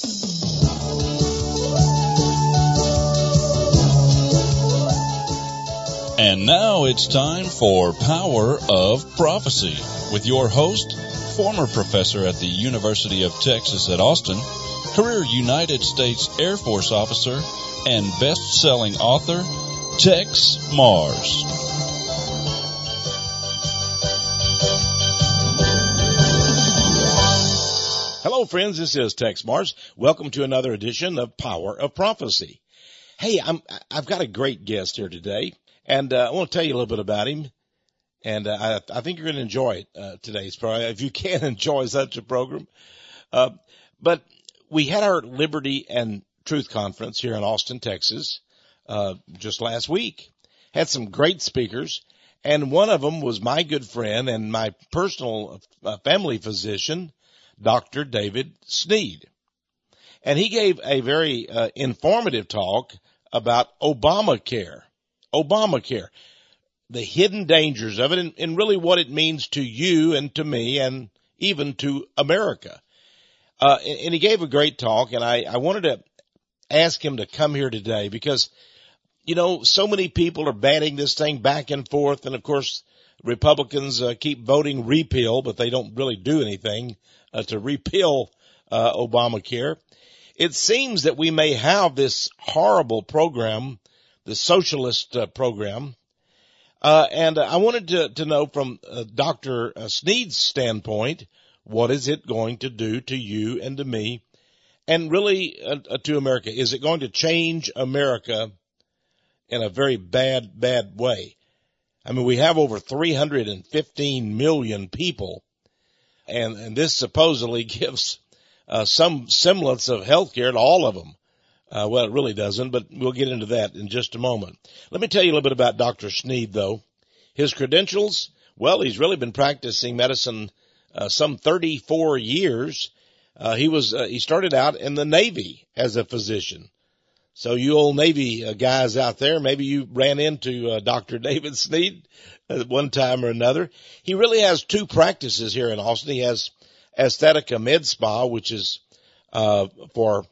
And now it's time for Power of Prophecy with your host, former professor at the University of Texas at Austin, career United States Air Force officer, and best-selling author, Tex Mars. Hello, friends. This is Tex Mars. Welcome to another edition of Power of Prophecy. Hey, I've got a great guest here today, and I want to tell you a little bit about him. And I think you're going to enjoy it today's program, if you can enjoy such a program. But we had our Liberty and Truth Conference here in Austin, Texas, just last week. Had some great speakers, and one of them was my good friend and my personal family physician, Dr. David Sneed. And he gave a very informative talk about Obamacare, the hidden dangers of it, and really what it means to you and to me and even to America. And he gave a great talk, and I wanted to ask him to come here today because, you know, so many people are batting this thing back and forth, and of course Republicans keep voting repeal, but they don't really do anything to repeal Obamacare. It seems that we may have this horrible program, the socialist program, and I wanted to know from Dr. Sneed's standpoint, what is it going to do to you and to me, and really to America? Is it going to change America in a very bad way? I mean, we have over 315 million people, and this supposedly gives some semblance of health care to all of them. Well, it really doesn't, but we'll get into that in just a moment. Let me tell you a little bit about Dr. Sneed, though. His credentials, well, he's really been practicing medicine some 34 years. He started out in the Navy as a physician. So you old Navy guys out there, maybe you ran into Dr. David Sneed at one time or another. He really has two practices here in Austin. He has Aesthetica Med Spa, which is for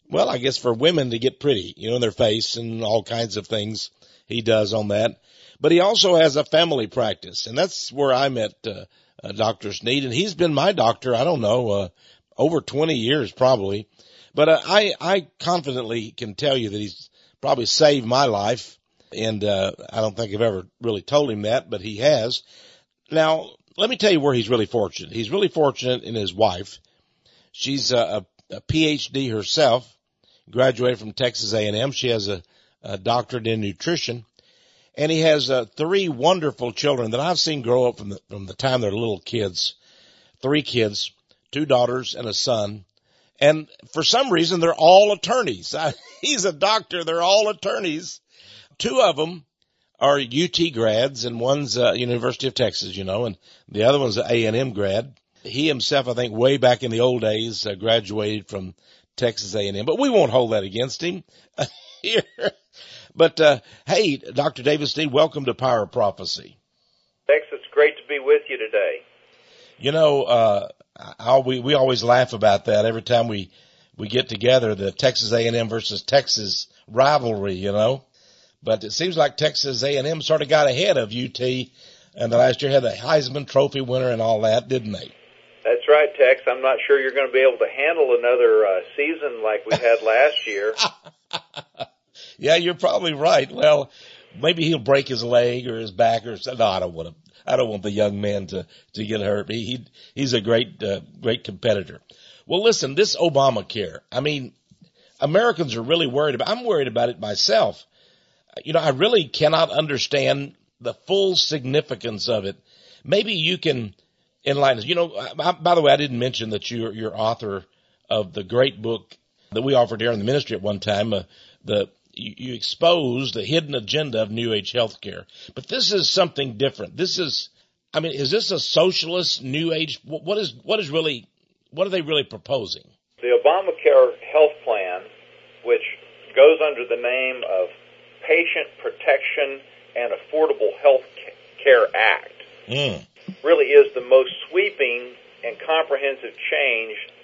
women to get pretty, in their face and all kinds of things he does on that. But he also has a family practice, and that's where I met Dr. Sneed, and he's been my doctor, I don't know, over 20 years probably. But I confidently can tell you that he's probably saved my life, and I don't think I've ever really told him that, but he has. Now, let me tell you where he's really fortunate. He's really fortunate in his wife. She's a PhD herself, graduated from Texas A&M. She has a doctorate in nutrition, and he has 3 wonderful children that I've seen grow up from the time they're little kids. 3 kids, 2 daughters and a son. And for some reason, they're all attorneys. He's a doctor. They're all attorneys. 2 of them are UT grads, and one's University of Texas, and the other one's an A&M grad. He himself, I think, way back in the old days, graduated from Texas A&M. But we won't hold that against him here. But, hey, Dr. David Sneed, welcome to Power of Prophecy. Tex, it's great to be with you today. We always laugh about that every time we get together, the Texas A&M versus Texas rivalry, But it seems like Texas A&M sort of got ahead of UT, and the last year had the Heisman Trophy winner and all that, didn't they? That's right, Tex. I'm not sure you're going to be able to handle another season like we had last year. Yeah, you're probably right. Well, maybe he'll break his leg or his back or something. No, I don't want the young man to get hurt. He's a great competitor. Well, listen, this Obamacare, I mean, Americans are really worried about. I'm worried about it myself. I really cannot understand the full significance of it. Maybe you can enlighten us. By the way, I didn't mention that you're author of the great book that we offered here in the ministry at one time. You expose the hidden agenda of New Age healthcare. But this is something different. Is this a socialist New Age? What are they really proposing? The Obamacare health plan, which goes under the name of Patient Protection and Affordable Health Care Act, really is the most sweeping and comprehensive change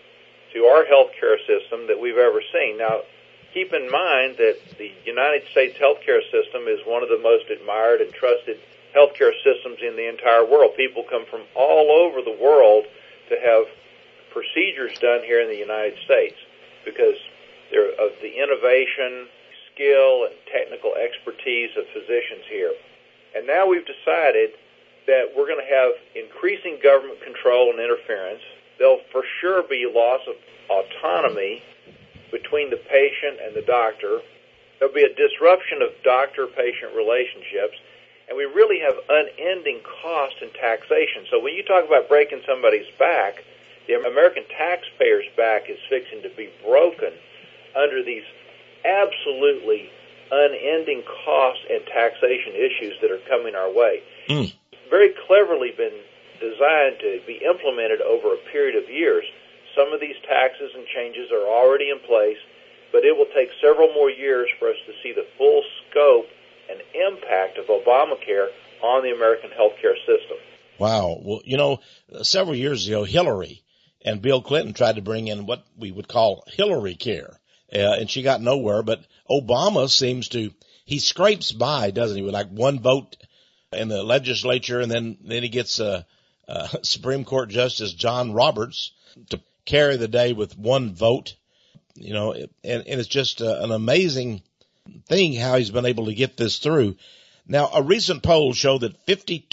to our healthcare system that we've ever seen. Now, keep in mind that the United States healthcare system is one of the most admired and trusted healthcare systems in the entire world. People come from all over the world to have procedures done here in the United States because of the innovation, skill, and technical expertise of physicians here. And now we've decided that we're going to have increasing government control and interference. There'll for sure be loss of autonomy between the patient and the doctor. There'll be a disruption of doctor-patient relationships. And we really have unending cost and taxation. So when you talk about breaking somebody's back, the American taxpayer's back is fixing to be broken under these absolutely unending cost and taxation issues that are coming our way. Very cleverly been designed to be implemented over a period of years. Some of these taxes and changes are already in place, but it will take several more years for us to see the full scope and impact of Obamacare on the American healthcare system. Wow. Well, several years ago, Hillary and Bill Clinton tried to bring in what we would call Hillary Care, and she got nowhere. But Obama seems to, he scrapes by, doesn't he, with like one vote in the legislature, and then he gets Supreme Court Justice John Roberts to carry the day with one vote, and it's just an amazing thing how he's been able to get this through. Now, a recent poll showed that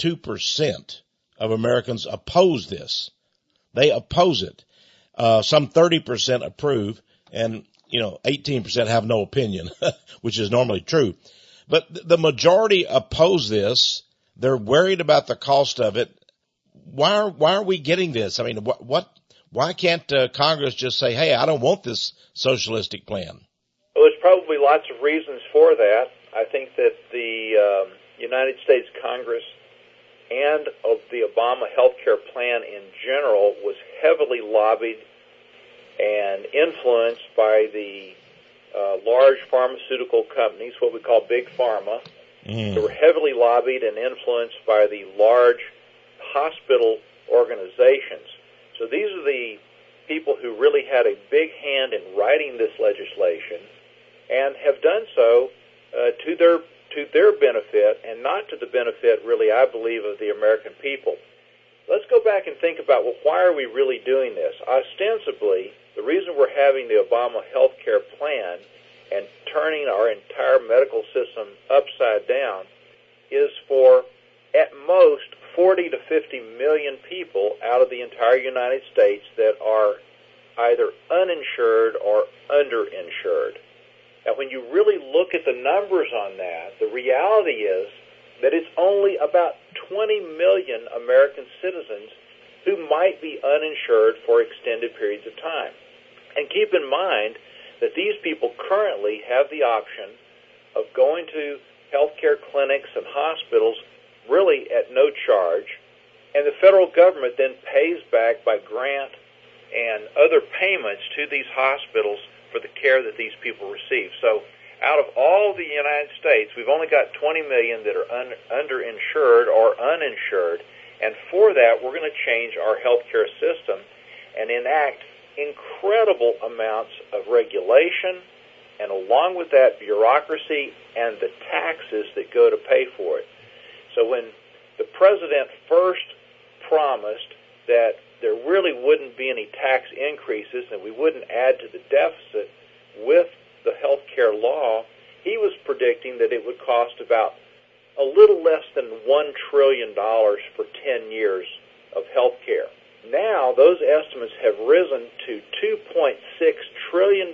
52% of Americans oppose this. They oppose it. Some 30% approve, and 18% have no opinion, which is normally true. But the majority oppose this. They're worried about the cost of it. Why are we getting this? I mean, why can't Congress just say, hey, I don't want this socialistic plan? Well, there's probably lots of reasons for that. I think that the United States Congress and the Obama health care plan in general was heavily lobbied and influenced by the large pharmaceutical companies, what we call big pharma. They were heavily lobbied and influenced by the large hospital organizations. So these are the people who really had a big hand in writing this legislation and have done so to their benefit and not to the benefit, really, I believe, of the American people. Let's go back and think about, well, why are we really doing this? Ostensibly, the reason we're having the Obama health care plan and turning our entire medical system upside down is for, at most, 40 to 50 million people out of the entire United States that are either uninsured or underinsured. Now, when you really look at the numbers on that, the reality is that it's only about 20 million American citizens who might be uninsured for extended periods of time. And keep in mind that these people currently have the option of going to healthcare clinics and hospitals really at no charge, and the federal government then pays back by grant and other payments to these hospitals for the care that these people receive. So out of all the United States, we've only got 20 million that are underinsured or uninsured, and for that, we're going to change our healthcare system and enact incredible amounts of regulation, and along with that, bureaucracy and the taxes that go to pay for it. So when the president first promised that there really wouldn't be any tax increases and we wouldn't add to the deficit with the health care law, he was predicting that it would cost about a little less than $1 trillion for 10 years of health care. Now, those estimates have risen to $2.6 trillion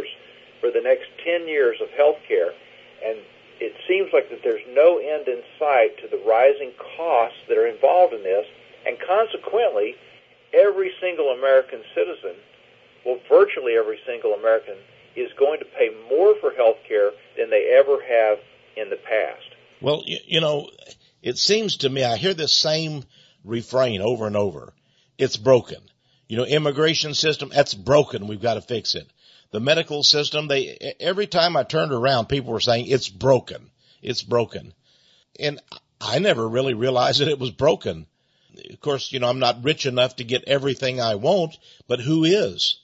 for the next 10 years of health care, and it seems like that there's no end in sight to the rising costs that are involved in this, and consequently, every single American citizen, well, virtually every single American, is going to pay more for health care than they ever have in the past. Well, it seems to me, I hear this same refrain over and over. It's broken. Immigration system, that's broken. We've got to fix it. The medical system, every time I turned around, people were saying, it's broken. It's broken. And I never really realized that it was broken. Of course, I'm not rich enough to get everything I want, but who is?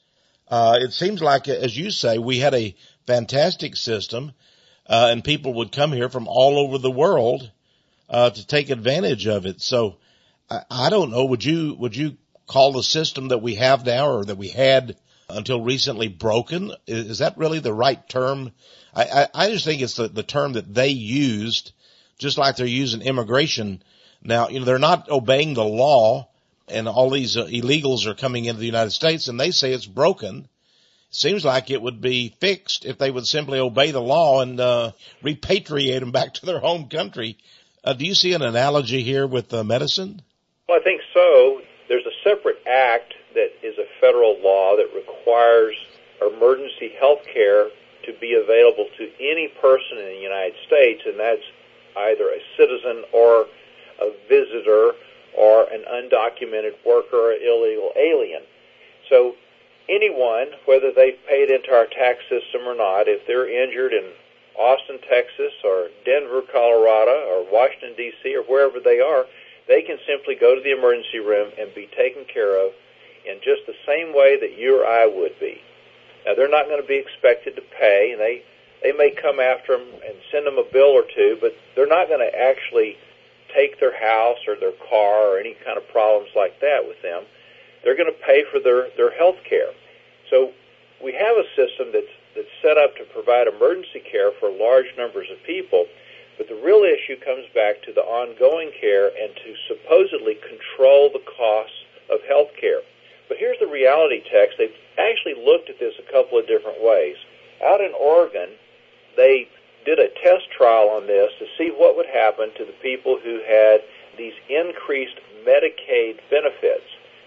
It seems like, as you say, we had a fantastic system, and people would come here from all over the world to take advantage of it. So I don't know. Would you call the system that we have now, or that we had until recently, broken? Is that really the right term? I just think it's the term that they used, just like they're using immigration now. They're not obeying the law, and all these illegals are coming into the United States, and they say it's broken. It seems like it would be fixed if they would simply obey the law and repatriate them back to their home country. Do you see an analogy here with medicine? Well, I think so. There's a separate act that is a federal law that requires emergency health care to be available to any person in the United States, and that's either a citizen or a visitor or an undocumented worker or illegal alien. So anyone, whether they've paid into our tax system or not, if they're injured in Austin, Texas, or Denver, Colorado, or Washington, D.C., or wherever they are, they can simply go to the emergency room and be taken care of in just the same way that you or I would be. Now, they're not going to be expected to pay, and they may come after them and send them a bill or two, but they're not going to actually take their house or their car or any kind of problems like that with them. They're going to pay for their health care. So we have a system that's set up to provide emergency care for large numbers of people, but the real issue comes back to the ongoing care and to supposedly control the costs of health care. But here's the reality, Tex. They've actually looked at this a couple of different ways. Out in Oregon, they did a test trial on this to see what would happen to the people who had these increased Medicaid benefits.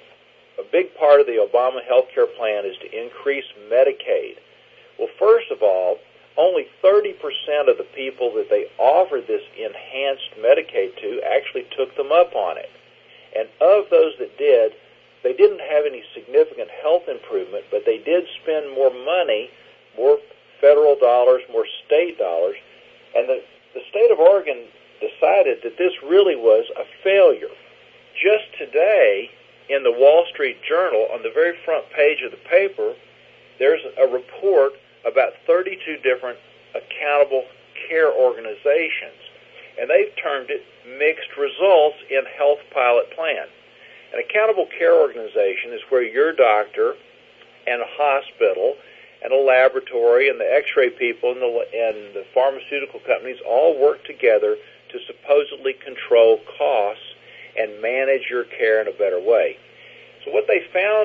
A big part of the Obama health care plan is to increase Medicaid. Well, first of all, only 30% of the people that they offered this enhanced Medicaid to actually took them up on it. And of those that did, they didn't have any significant health improvement, but they did spend more money, more federal dollars, more state dollars, and the state of Oregon decided that this really was a failure. Just today, in the Wall Street Journal, on the very front page of the paper, there's a report about 32 different accountable care organizations, and they've termed it mixed results in health pilot plan. An accountable care organization is where your doctor and a hospital and a laboratory and the x-ray people and the pharmaceutical companies all work together to supposedly control costs and manage your care in a better way. So what they found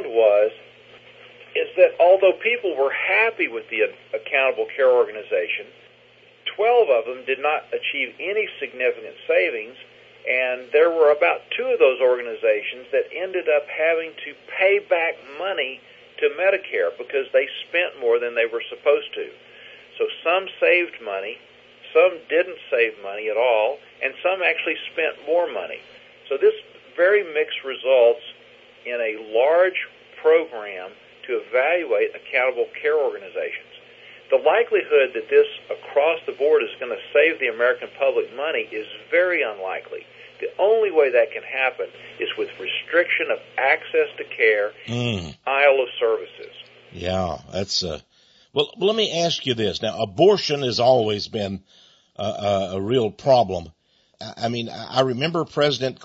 is that although people were happy with the accountable care organization, 12 of them did not achieve any significant savings, and there were about 2 of those organizations that ended up having to pay back money to Medicare because they spent more than they were supposed to. So some saved money, some didn't save money at all, and some actually spent more money. So this very mixed results in a large program to evaluate accountable care organizations. The likelihood that this across the board is going to save the American public money is very unlikely. The only way that can happen is with restriction of access to care, denial of services. Yeah, that's well, let me ask you this. Now, abortion has always been a real problem. I mean, I remember President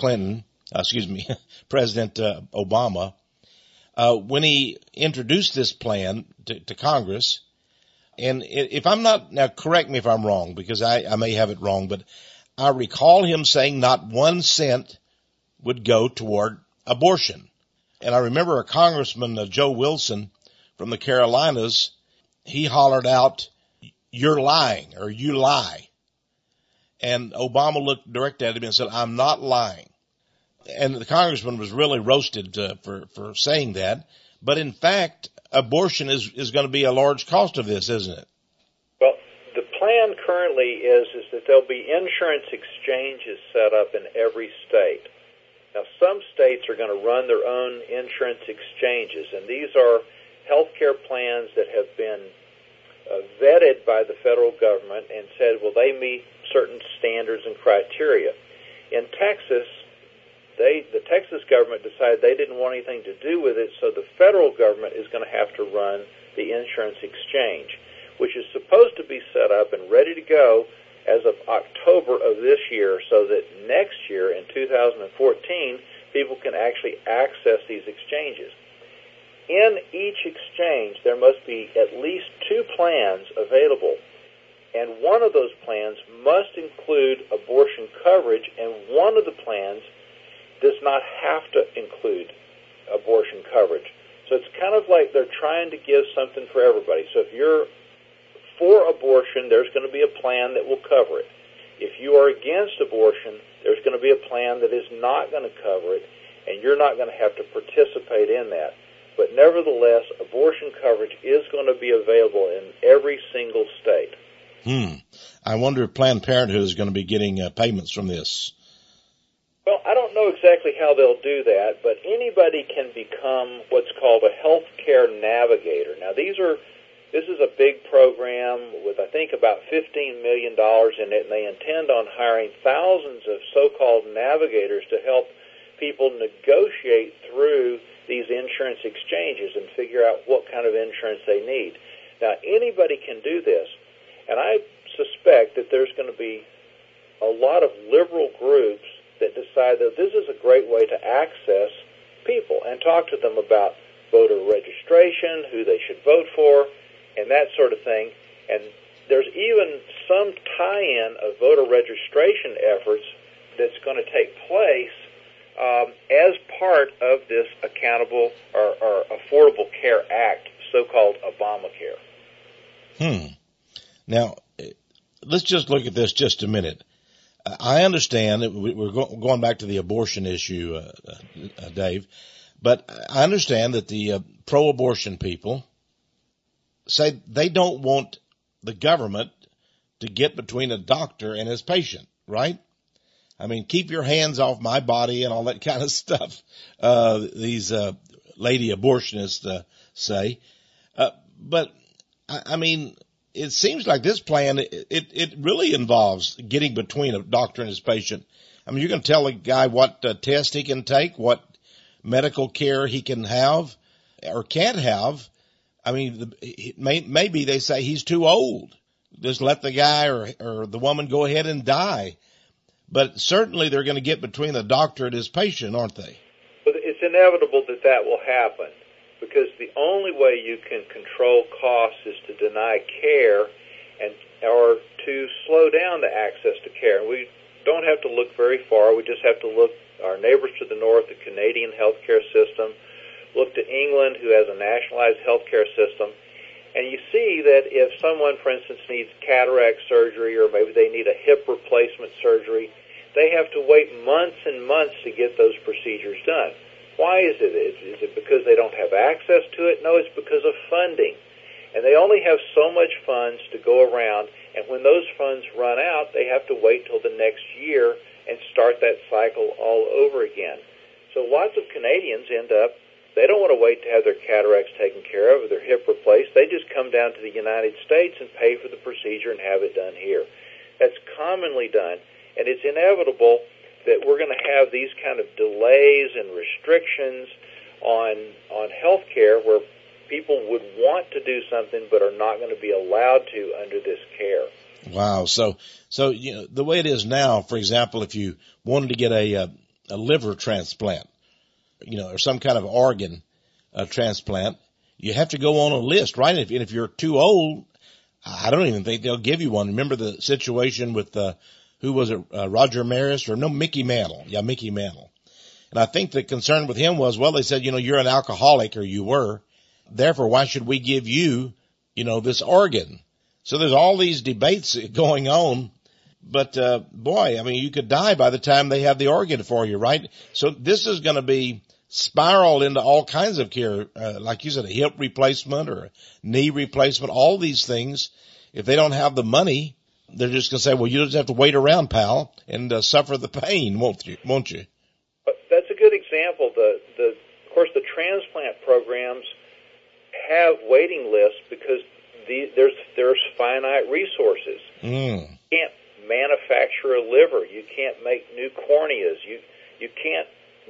President Obama, when he introduced this plan to Congress, and if I'm not, now correct me if I'm wrong, because I may have it wrong, but I recall him saying not 1 cent would go toward abortion. And I remember a Congressman, Joe Wilson from the Carolinas, he hollered out, "You're lying," or "You lie." And Obama looked direct at him and said, "I'm not lying." And the congressman was really roasted for saying that. But in fact, abortion is going to be a large cost of this, isn't it? Well, the plan currently is that there'll be insurance exchanges set up in every state. Now, some states are going to run their own insurance exchanges, and these are health care plans that have been vetted by the federal government and said, well, they meet certain standards and criteria. In Texas, the Texas government decided they didn't want anything to do with it, so the federal government is going to have to run the insurance exchange, which is supposed to be set up and ready to go as of October of this year, so that next year, in 2014, people can actually access these exchanges. In each exchange, there must be at least 2 plans available, and one of those plans must include abortion coverage, and one of the plans does not have to include abortion coverage. So it's kind of like they're trying to give something for everybody. So if you're for abortion, there's going to be a plan that will cover it. If you are against abortion, there's going to be a plan that is not going to cover it, and you're not going to have to participate in that. But nevertheless, abortion coverage is going to be available in every single state. I wonder if Planned Parenthood is going to be getting payments from this. Well, I don't know exactly how they'll do that, but anybody can become what's called a health care navigator. Now, this is a big program with, I think, about $15 million in it, and they intend on hiring thousands of so-called navigators to help people negotiate through these insurance exchanges and figure out what kind of insurance they need. Now, anybody can do this, and I suspect that there's going to be a lot of liberal groups that decide that this is a great way to access people and talk to them about voter registration, who they should vote for, and that sort of thing. And there's even some tie-in of voter registration efforts that's going to take place as part of this accountable or Affordable Care Act, so-called Obamacare. Now, let's just look at this just a minute. I understand that we're going back to the abortion issue, Dave, but I understand that the pro-abortion people say they don't want the government to get between a doctor and his patient, right? I mean, keep your hands off my body and all that kind of stuff, these lady abortionists say. But, I mean, it seems like this plan, it really involves getting between a doctor and his patient. I mean, you're going to tell a guy what test he can take, what medical care he can have or can't have. I mean, maybe they say he's too old. Just let the guy or the woman go ahead and die. But certainly they're going to get between the doctor and his patient, aren't they? But it's inevitable that will happen, because the only way you can control costs is to deny care or to slow down the access to care. And we don't have to look very far. We just have to look our neighbors to the north, the Canadian healthcare system. Look to England, who has a nationalized healthcare system. And you see that if someone, for instance, needs cataract surgery, or maybe they need a hip replacement surgery, they have to wait months and months to get those procedures done. Why is it? Is it because they don't have access to it? No, it's because of funding. And they only have so much funds to go around, and when those funds run out, they have to wait till the next year and start that cycle all over again. So lots of Canadians end up, they don't want to wait to have their cataracts taken care of or their hip replaced. They just come down to the United States and pay for the procedure and have it done here. That's commonly done, and it's inevitable that we're going to have these kind of delays and restrictions on health care where people would want to do something but are not going to be allowed to under this care. Wow. So you know, the way it is now, for example, if you wanted to get a liver transplant, you know, or some kind of organ transplant, you have to go on a list, right? And if you're too old, I don't even think they'll give you one. Remember the situation with who was it, Roger Maris, or no, Mickey Mantle. Yeah, Mickey Mantle. And I think the concern with him was, well, they said, you know, you're an alcoholic, or you were. Therefore, why should we give you, you know, this organ? So there's all these debates going on. But, boy, I mean, you could die by the time they have the organ for you, right? So this is going to be spiraled into all kinds of care, like you said, a hip replacement or a knee replacement, all these things. If they don't have the money, they're just going to say, well, you just have to wait around, pal, and suffer the pain, won't you? That's a good example. Of course, the transplant programs have waiting lists because there's finite resources. You can't manufacture a liver. You can't make new corneas. You can't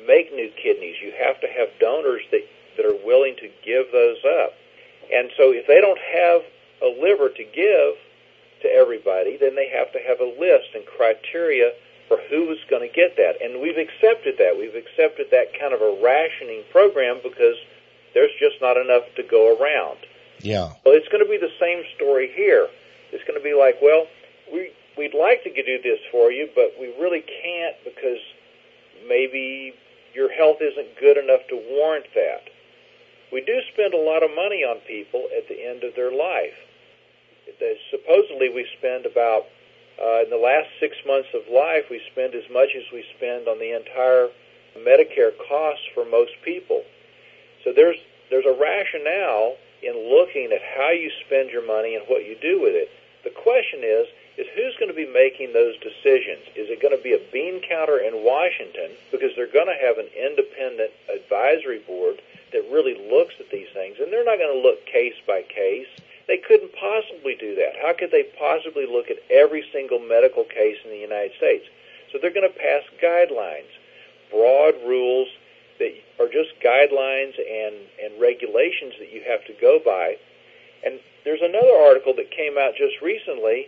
make new kidneys. You have to have donors that are willing to give those up. And so if they don't have a liver to give to everybody, then they have to have a list and criteria for who is going to get that. And we've accepted that. We've accepted that kind of a rationing program because there's just not enough to go around. Yeah. Well, it's going to be the same story here. It's going to be like, well, we'd like to do this for you, but we really can't because maybe your health isn't good enough to warrant that. We do spend a lot of money on people at the end of their life. Supposedly we spend about, in the last 6 months of life, we spend as much as we spend on the entire Medicare costs for most people. So there's a rationale in looking at how you spend your money and what you do with it. The question is who's going to be making those decisions? Is it going to be a bean counter in Washington because they're going to have an independent advisory board that really looks at these things, and they're not going to look case by case. They couldn't possibly do that. How could they possibly look at every single medical case in the United States? So they're going to pass guidelines, broad rules that are just guidelines and regulations that you have to go by. And there's another article that came out just recently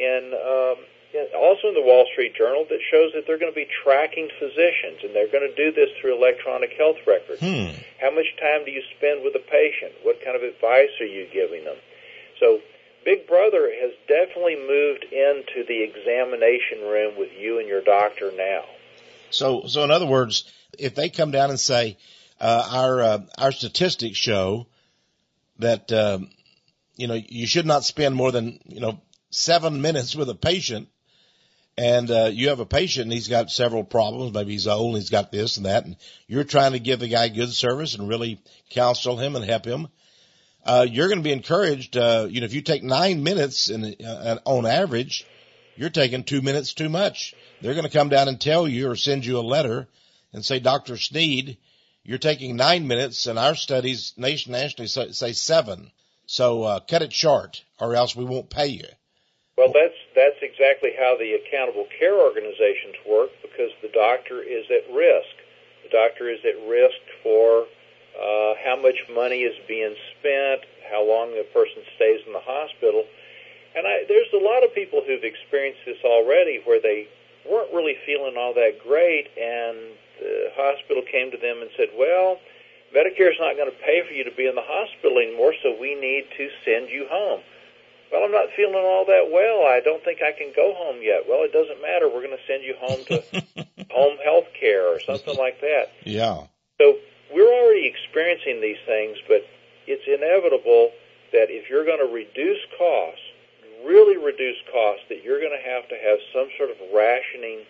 also in the Wall Street Journal that shows that they're going to be tracking physicians, and they're going to do this through electronic health records. How much time do you spend with a patient? What kind of advice are you giving them? So Big Brother has definitely moved into the examination room with you and your doctor now. So in other words, if they come down and say, our statistics show that, you should not spend more than, 7 minutes with a patient, and you have a patient and he's got several problems, maybe he's old and he's got this and that, and you're trying to give the guy good service and really counsel him and help him, you're going to be encouraged, if you take 9 minutes and on average, you're taking 2 minutes too much. They're going to come down and tell you or send you a letter and say, Dr. Sneed, you're taking 9 minutes and our studies nationally say 7. So, cut it short or else we won't pay you. Well, that's exactly how the accountable care organizations work, because the doctor is at risk. The doctor is at risk for how much money is being spent, how long the person stays in the hospital. And there's a lot of people who've experienced this already where they weren't really feeling all that great, and the hospital came to them and said, well, Medicare's not going to pay for you to be in the hospital anymore, so we need to send you home. Well, I'm not feeling all that well. I don't think I can go home yet. Well, it doesn't matter. We're going to send you home to home health care or something like that. Yeah. So we're already experiencing these things, but it's inevitable that if you're going to reduce costs, really reduce costs, that you're going to have some sort of rationing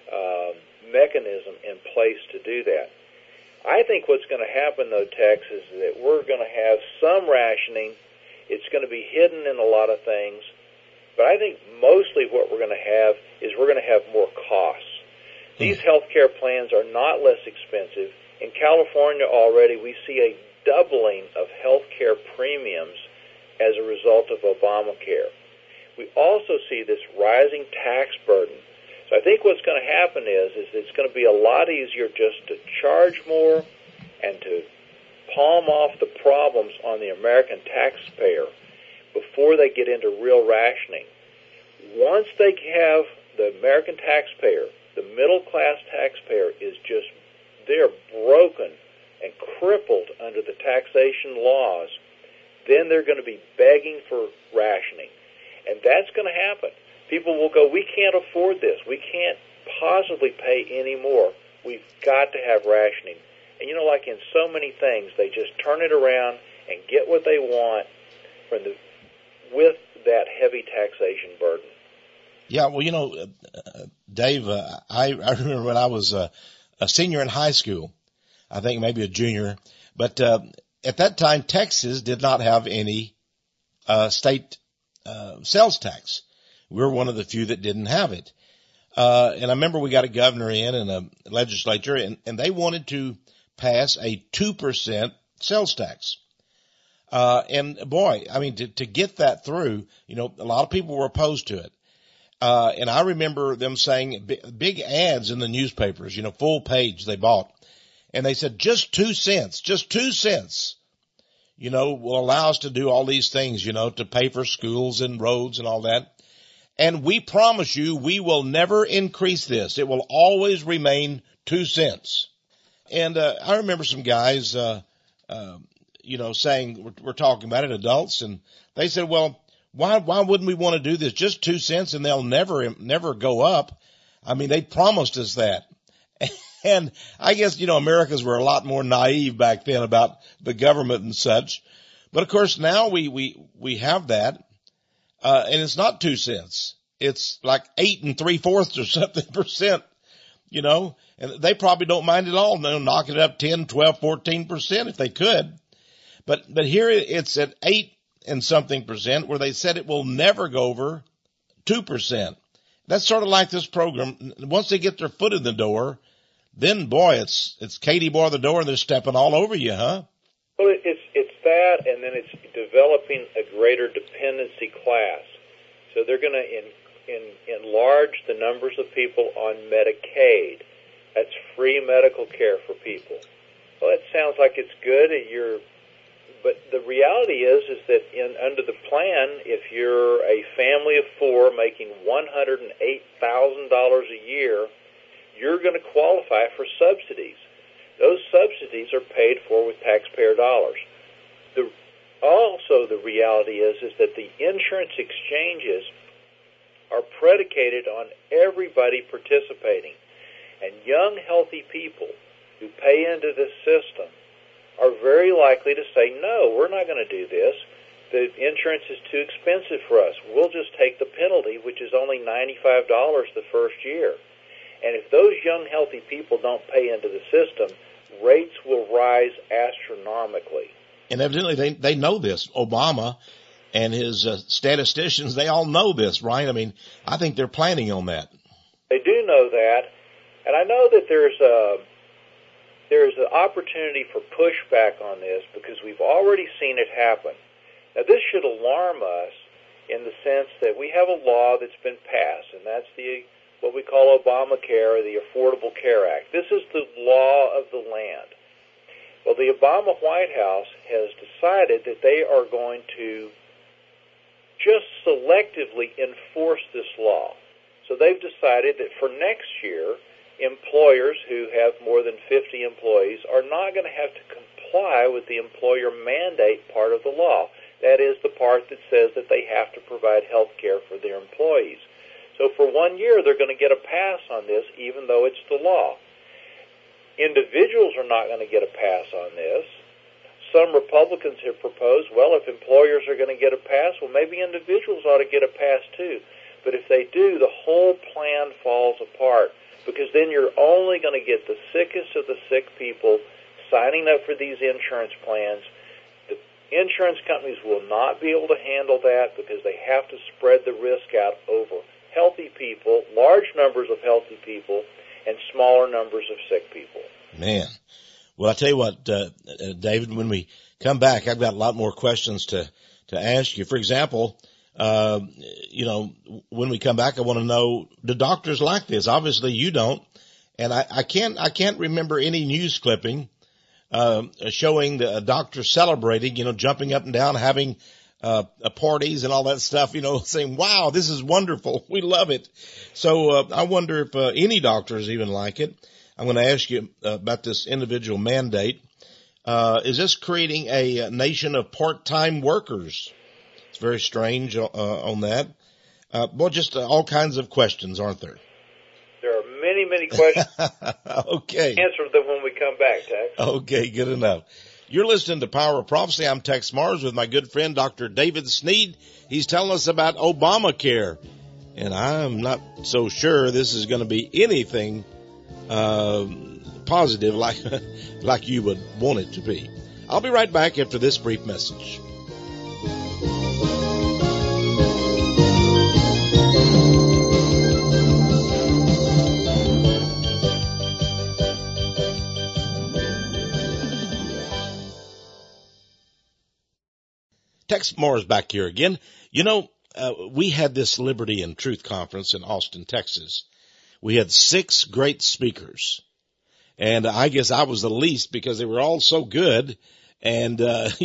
mechanism in place to do that. I think what's going to happen, though, Tex, is that we're going to have some rationing. It's going to be hidden in a lot of things. But I think mostly what we're going to have is we're going to have more costs. These health care plans are not less expensive. In California already, we see a doubling of health care premiums as a result of Obamacare. We also see this rising tax burden. So I think what's going to happen is it's going to be a lot easier just to charge more and to palm off the problems on the American taxpayer before they get into real rationing. Once they have the American taxpayer, the middle-class taxpayer they're broken and crippled under the taxation laws, then they're going to be begging for rationing. And that's going to happen. People will go, we can't afford this. We can't possibly pay any more. We've got to have rationing. And, like in so many things, they just turn it around and get what they want with that heavy taxation burden. Yeah, well, Dave, I remember when I was a senior in high school, I think maybe a junior, but at that time, Texas did not have any state sales tax. We were one of the few that didn't have it. And I remember we got a governor in and a legislature, and they wanted to pass a 2% sales tax. And boy, I mean, to get that through, a lot of people were opposed to it. And I remember them saying big ads in the newspapers, full page they bought. And they said just 2 cents, will allow us to do all these things, to pay for schools and roads and all that. And we promise you, we will never increase this. It will always remain 2 cents. And I remember some guys, saying, we're talking about it, adults, and they said, well, why wouldn't we want to do this? Just 2 cents and they'll never go up. I mean, they promised us that. And I guess, Americans were a lot more naive back then about the government and such. But of course now we have that, and it's not 2 cents. It's like 8 3/4 or something percent, and they probably don't mind at all. They'll knock it up 10, 12, 14% if they could. But here it's at 8 and something percent, where they said it will never go over 2%. That's sort of like this program. Once they get their foot in the door, then boy, it's Katie bar the door and they're stepping all over you, huh? Well, it's that, and then it's developing a greater dependency class. So they're going to enlarge the numbers of people on Medicaid. That's free medical care for people. Well, that sounds like it's good. But the reality is that under the plan, if you're a family of 4 making $108,000 a year, you're going to qualify for subsidies. Those subsidies are paid for with taxpayer dollars. Also, the reality is that the insurance exchanges are predicated on everybody participating. And young, healthy people who pay into this system are very likely to say, no, we're not going to do this. The insurance is too expensive for us. We'll just take the penalty, which is only $95 the first year. And if those young, healthy people don't pay into the system, rates will rise astronomically. And evidently they know this. Obama and his statisticians, they all know this, right? I mean, I think they're planning on that. They do know that. And I know that there's an opportunity for pushback on this because we've already seen it happen. Now, this should alarm us in the sense that we have a law that's been passed, and that's what we call Obamacare, or the Affordable Care Act. This is the law of the land. Well, the Obama White House has decided that they are going to just selectively enforce this law. So they've decided that for next year, employers who have more than 50 employees are not going to have to comply with the employer mandate part of the law. That is the part that says that they have to provide health care for their employees. So for 1 year, they're going to get a pass on this, even though it's the law. Individuals are not going to get a pass on this. Some Republicans have proposed, well, if employers are going to get a pass, well, maybe individuals ought to get a pass too. But if they do, the whole plan falls apart, because then you're only going to get the sickest of the sick people signing up for these insurance plans. The insurance companies will not be able to handle that because they have to spread the risk out over healthy people, large numbers of healthy people, and smaller numbers of sick people. Man. Well, I tell you what, David, when we come back, I've got a lot more questions to ask you. For example, when we come back, I want to know, do doctors like this? Obviously you don't. And I can't remember any news clipping, showing the doctor celebrating, jumping up and down, having, parties and all that stuff, saying, wow, this is wonderful. We love it. So, I wonder if, any doctors even like it. I'm going to ask you about this individual mandate. Is this creating a nation of part-time workers? It's very strange on that. Just all kinds of questions, aren't there? There are many, many questions. Okay. Answer them when we come back, Tex. Okay, good enough. You're listening to Power of Prophecy. I'm Tex Mars with my good friend, Dr. David Sneed. He's telling us about Obamacare. And I'm not so sure this is going to be anything positive like you would want it to be. I'll be right back after this brief message. Tex Moore is back here again. We had this Liberty and Truth Conference in Austin, Texas. We had 6 great speakers. And I guess I was the least because they were all so good. And,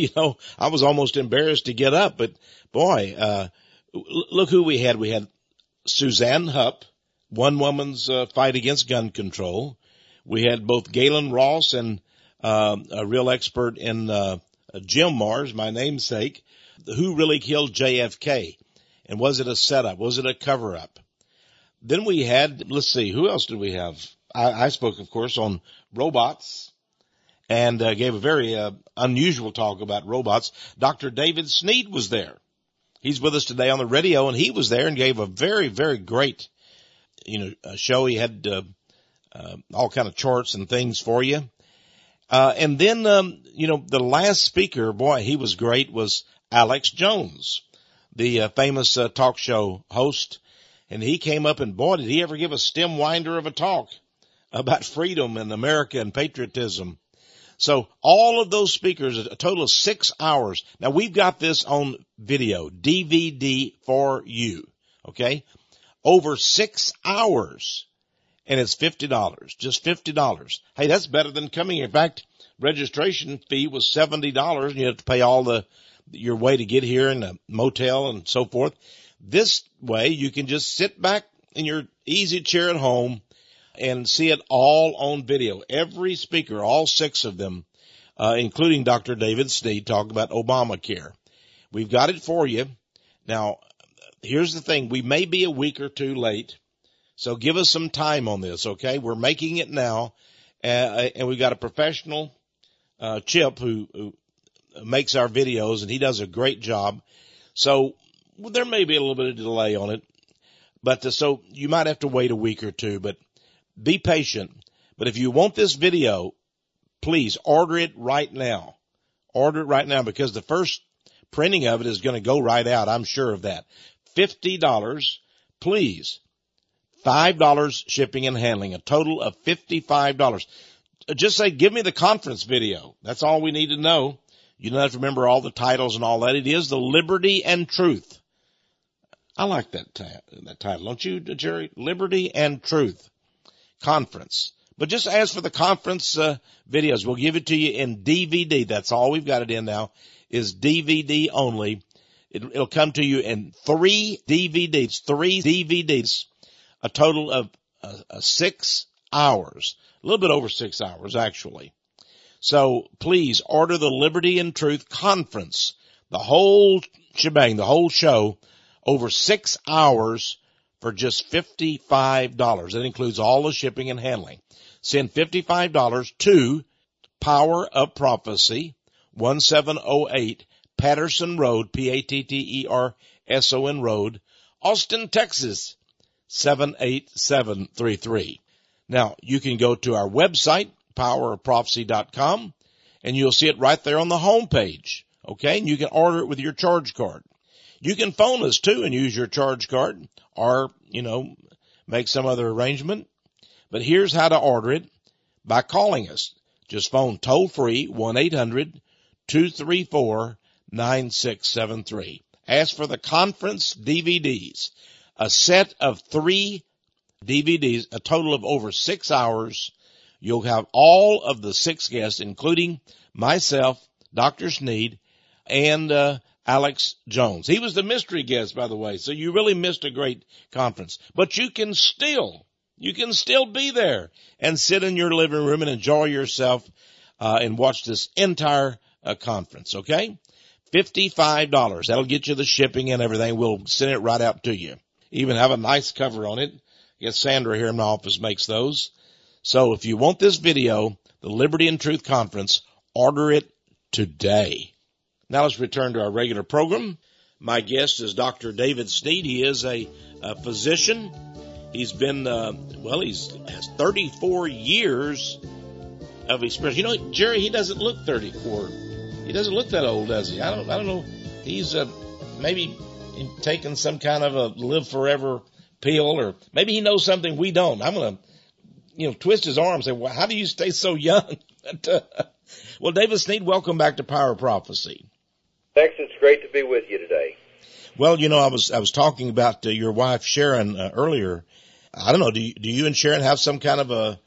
I was almost embarrassed to get up, but boy, look who we had. We had Suzanne Hupp, One Woman's Fight Against Gun Control. We had both Galen Ross and a real expert in Jim Mars, my namesake, who really killed JFK. And was it a setup? Was it a cover-up? Then we had, let's see, who else did we have? I spoke, of course, on robots and gave a very unusual talk about robots. Dr. David Sneed was there. He's with us today on the radio, and he was there and gave a very, very great, show. He had all kind of charts and things for you. And then, the last speaker, boy, he was great, was Alex Jones, the famous talk show host. And he came up and, boy, did he ever give a stem winder of a talk about freedom and America and patriotism. So all of those speakers, a total of 6 hours. Now we've got this on video, DVD for you. Okay. Over 6 hours. And it's $50, just $50. Hey, that's better than coming here. In fact, registration fee was $70 and you have to pay all your way to get here and a motel and so forth. This way you can just sit back in your easy chair at home and see it all on video. Every speaker, all 6 of them, including Dr. David Sneed, talk about Obamacare. We've got it for you. Now, here's the thing. We may be a week or two late, so give us some time on this, okay? We're making it now, and we've got a professional, Chip, who makes our videos, and he does a great job. So there may be a little bit of delay on it, but so you might have to wait a week or two, but be patient. But if you want this video, please order it right now. Order it right now because the first printing of it is going to go right out. I'm sure of that. $50, please. $5 shipping and handling, a total of $55. Just say, give me the conference video. That's all we need to know. You don't have to remember all the titles and all that. It is the Liberty and Truth. I like that title, don't you, Jerry? Liberty and Truth Conference. But just ask for the conference videos. We'll give it to you in DVD. That's all we've got it in now is DVD only. It'll come to you in 3 DVDs, a total of 6 hours, a little bit over 6 hours actually. So please order the Liberty and Truth Conference, the whole shebang, the whole show, over 6 hours for just $55. That includes all the shipping and handling. Send $55 to Power of Prophecy, 1708 Patterson Road, Patterson Road, Austin, Texas, 78733. Now, you can go to our website, powerofprophecy.com, and you'll see it right there on the home page. Okay? And you can order it with your charge card. You can phone us too and use your charge card or, make some other arrangement. But here's how to order it by calling us. Just phone toll free 1-800-234-9673. Ask for the conference DVDs, a set of 3 DVDs, a total of over 6 hours. You'll have all of the 6 guests, including myself, Dr. Sneed, and Alex Jones. He was the mystery guest, by the way, so you really missed a great conference. But you can still be there and sit in your living room and enjoy yourself and watch this entire conference, okay? $55. That'll get you the shipping and everything. We'll send it right out to you. Even have a nice cover on it. I guess Sandra here in my office makes those. So if you want this video, the Liberty and Truth Conference, order it today. Now let's return to our regular program. My guest is Dr. David Sneed. He is a physician. He's been, he has 34 years of experience. Jerry, he doesn't look 34. He doesn't look that old, does he? I don't know. He's maybe taken some kind of a live forever pill, or maybe he knows something we don't. I'm going to, twist his arm and say, well, how do you stay so young? Well, David Sneed, welcome back to Power of Prophecy. Thanks. It's great to be with you today. Well, I was talking about your wife Sharon earlier. I don't know. Do you and Sharon have some kind of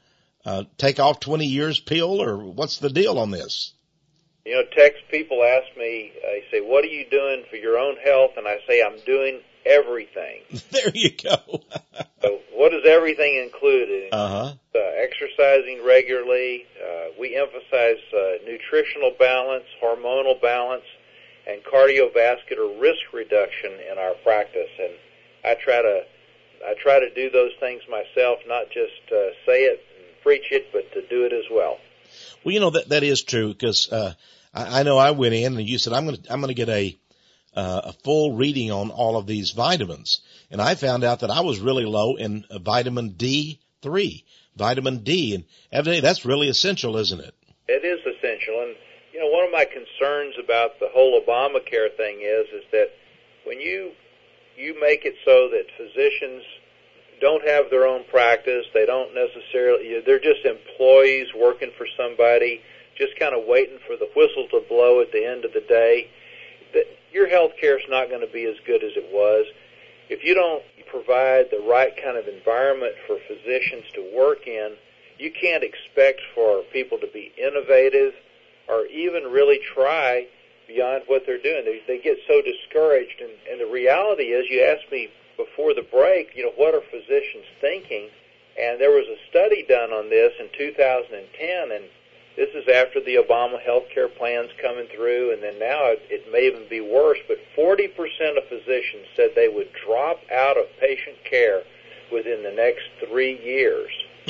take off 20 years pill, or what's the deal on this? Tex, people ask me, they say, what are you doing for your own health? And I say, I'm doing everything. There you go. So what does everything include? Exercising regularly. We emphasize nutritional balance, hormonal balance, and cardiovascular risk reduction in our practice. And I try to do those things myself, not just say it and preach it, but to do it as well. Well, that is true, because I know I went in and you said I'm going to get a full reading on all of these vitamins, and I found out that I was really low in vitamin D3, vitamin D, and evidently that's really essential, isn't it? It is essential, and one of my concerns about the whole Obamacare thing is that when you make it so that physicians don't have their own practice, they don't necessarily, they're just employees working for somebody, just kind of waiting for the whistle to blow at the end of the day, that your health care is not going to be as good as it was. If you don't provide the right kind of environment for physicians to work in, you can't expect for people to be innovative or even really try beyond what they're doing. They get so discouraged, and the reality is, you asked me before the break, what are physicians thinking? And there was a study done on this in 2010, and this is after the Obama health care plans coming through, and then now it may even be worse, but 40% of physicians said they would drop out of patient care within the next 3 years.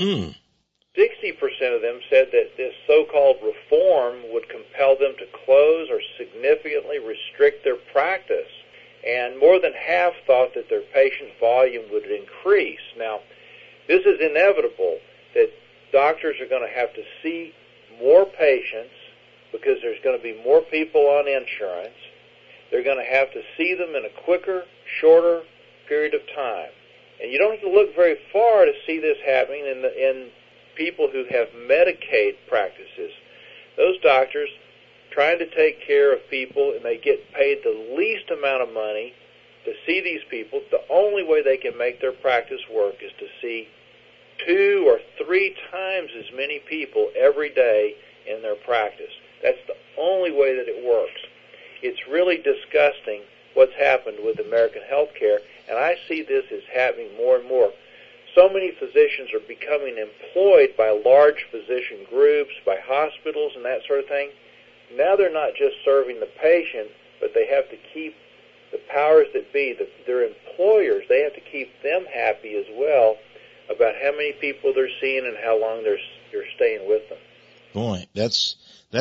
60% of them said that this so-called reform would compel them to close or significantly restrict their practice. And more than half thought that their patient volume would increase. Now, this is inevitable, that doctors are going to have to see more patients because there's going to be more people on insurance. They're going to have to see them in a quicker, shorter period of time. And you don't have to look very far to see this happening in people who have Medicaid practices. Those doctors trying to take care of people, and they get paid the least amount of money to see these people. The only way they can make their practice work is to see 2 or 3 times as many people every day in their practice. That's the only way that it works. It's really disgusting what's happened with American healthcare, and I see this as happening more and more. So many physicians are becoming employed by large physician groups, by hospitals and that sort of thing. Now they're not just serving the patient, but they have to keep the powers that be, their employers, they have to keep them happy as well about how many people they're seeing and how long they're staying with them. Boy, that's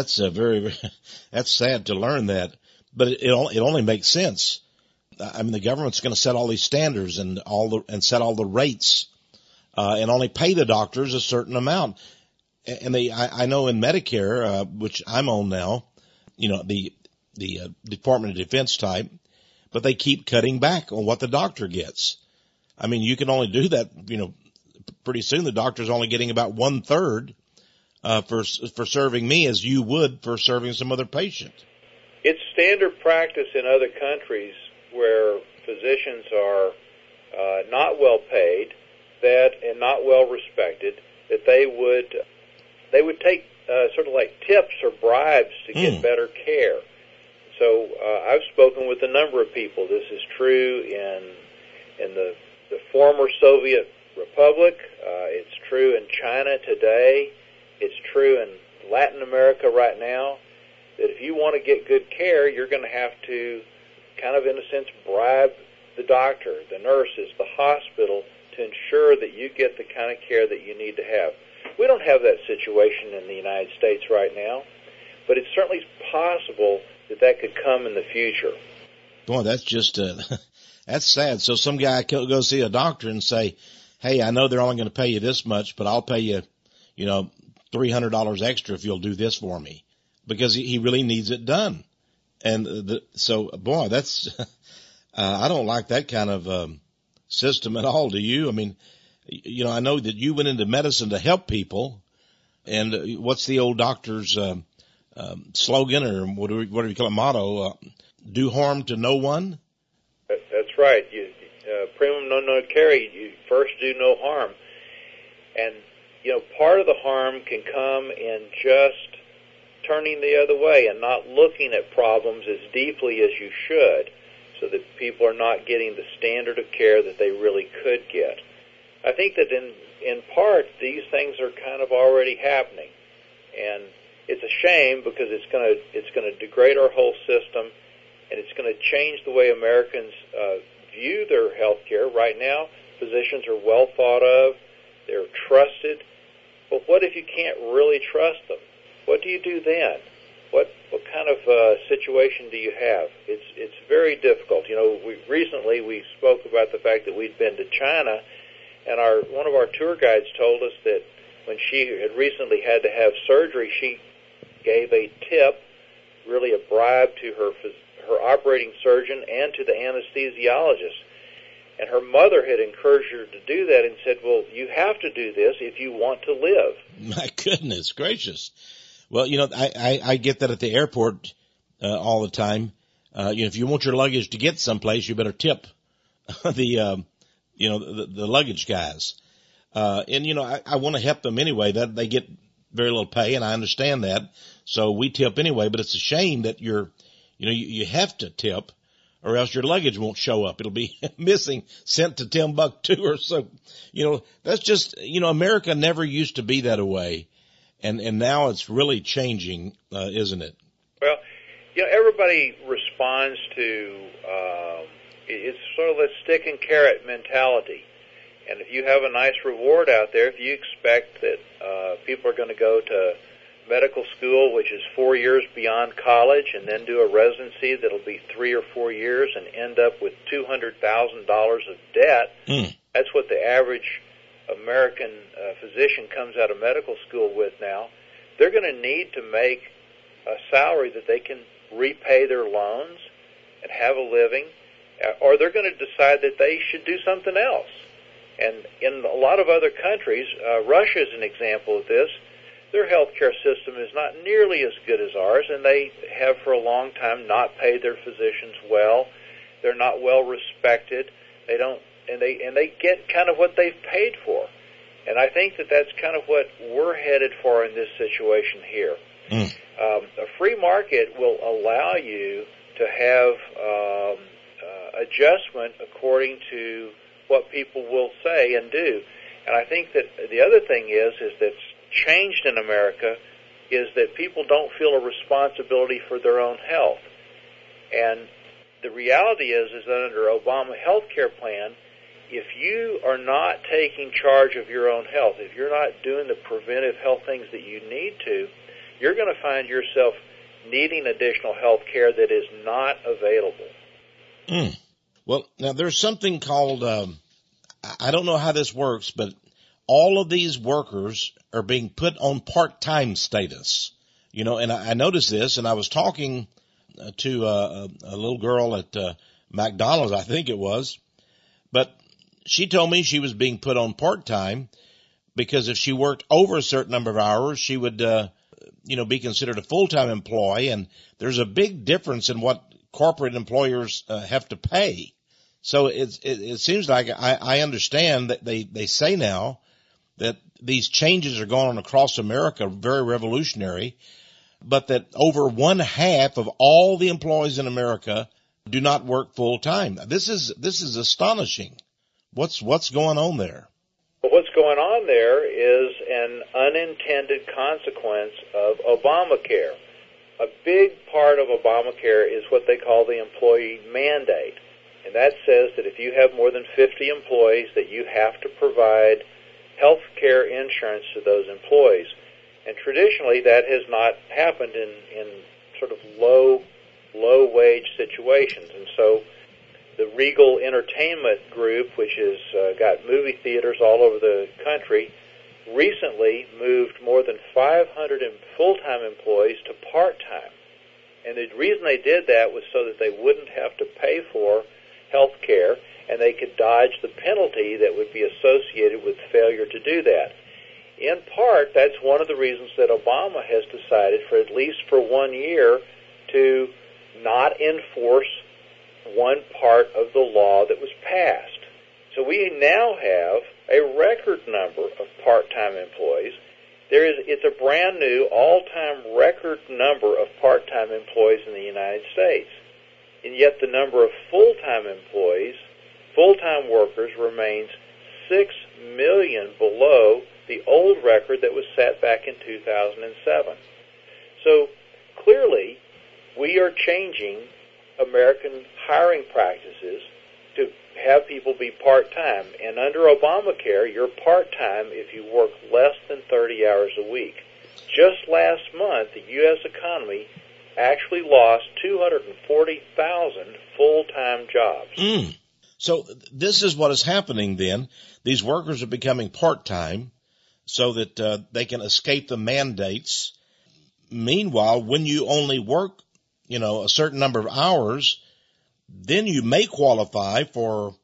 that's sad to learn that, but it only makes sense. I mean, the government's going to set all these standards and set all the rates, and only pay the doctors a certain amount. And I know in Medicare, which I'm on now, the Department of Defense type, but they keep cutting back on what the doctor gets. I mean, you can only do that, pretty soon the doctor's only getting about 1/3, for serving me as you would for serving some other patient. It's standard practice in other countries where physicians are, not well paid, and not well respected, that they would take sort of like tips or bribes to get better care. So I've spoken with a number of people. This is true in the former Soviet Republic. It's true in China today. It's true in Latin America right now. That if you want to get good care, you're going to have to kind of, in a sense, bribe the doctor, the nurses, the hospital to ensure that you get the kind of care that you need to have. We don't have that situation in the United States right now, but it's certainly possible that could come in the future. Boy, that's just, that's sad. So some guy could go see a doctor and say, hey, I know they're only going to pay you this much, but I'll pay you, $300 extra if you'll do this for me, because he really needs it done. And so, boy, that's, I don't like that kind of, system at all. Do you? I mean, I know that you went into medicine to help people, and what's the old doctor's slogan, or what do you call it, motto? Do harm to no one. That's right. Primum non nocere. You first do no harm, and part of the harm can come in just turning the other way and not looking at problems as deeply as you should, so that people are not getting the standard of care that they really could get. I think that in part, these things are kind of already happening, and it's a shame because it's going to degrade our whole system, and it's going to change the way Americans view their health care. Right now, physicians are well thought of, they're trusted, but what if you can't really trust them? What do you do then? What kind of situation do you have? It's very difficult. Recently we spoke about the fact that we'd been to China, and one of our tour guides told us that when she had recently had to have surgery, she gave a tip, really a bribe, to her operating surgeon and to the anesthesiologist. And her mother had encouraged her to do that and said, well, you have to do this if you want to live. My goodness gracious. Well, I get that at the airport all the time. If you want your luggage to get someplace, you better tip the luggage guys. I want to help them anyway. That they get very little pay, and I understand that. So we tip anyway, but it's a shame that you have to tip, or else your luggage won't show up. It'll be missing, sent to Timbuktu or so. That's just, America never used to be that way. And now it's really changing, isn't it? Well, everybody responds to, it's sort of a stick and carrot mentality. And if you have a nice reward out there, if you expect that people are going to go to medical school, which is 4 years beyond college, and then do a residency that'll be 3 or 4 years and end up with $200,000 of debt, that's what the average American physician comes out of medical school with now. They're going to need to make a salary that they can repay their loans and have a living, or they're going to decide that they should do something else. And in a lot of other countries, Russia is an example of this, their healthcare system is not nearly as good as ours, and they have for a long time not paid their physicians well. They're not well respected. They don't, and they get kind of what they've paid for. And I think that that's kind of what we're headed for in this situation here. A free market will allow you to have adjustment according to what people will say and do. And I think that the other thing is that's changed in America is that people don't feel a responsibility for their own health. And the reality is that under Obama health care plan, if you are not taking charge of your own health, if you're not doing the preventive health things that you need to, you're going to find yourself needing additional health care that is not available. Well, now there's something called, I don't know how this works, but all of these workers are being put on part-time status, and I noticed this, and I was talking to a little girl at McDonald's, I think it was, but she told me she was being put on part-time because if she worked over a certain number of hours, she would, be considered a full-time employee, and there's a big difference in what corporate employers have to pay. So it seems like I understand that they say now that these changes are going on across America, very revolutionary, but that over 1/2 of all the employees in America do not work full time. This is astonishing. What's going on there? Well, what's going on there is an unintended consequence of Obamacare. A big part of Obamacare is what they call the employee mandate. And that says that if you have more than 50 employees, that you have to provide health care insurance to those employees. And traditionally that has not happened in sort of low wage situations. And so the Regal Entertainment Group, which has got movie theaters all over the country, recently moved more than 500 full-time employees to part-time. And the reason they did that was so that they wouldn't have to pay for health care, and they could dodge the penalty that would be associated with failure to do that. In part, that's one of the reasons that Obama has decided, for at least for 1 year, to not enforce one part of the law that was passed. So we now have a record number of part-time employees. It's a brand new all-time record number of part-time employees in the United States. And yet the number of full-time employees, full-time workers, remains 6 million below the old record that was set back in 2007. So clearly, we are changing American hiring practices to have people be part-time. And under Obamacare, you're part-time if you work less than 30 hours a week. Just last month, the U.S. economy actually lost 240,000 full-time jobs. So this is what is happening then. These workers are becoming part-time so that they can escape the mandates. Meanwhile, when you only work, a certain number of hours, then you may qualify for,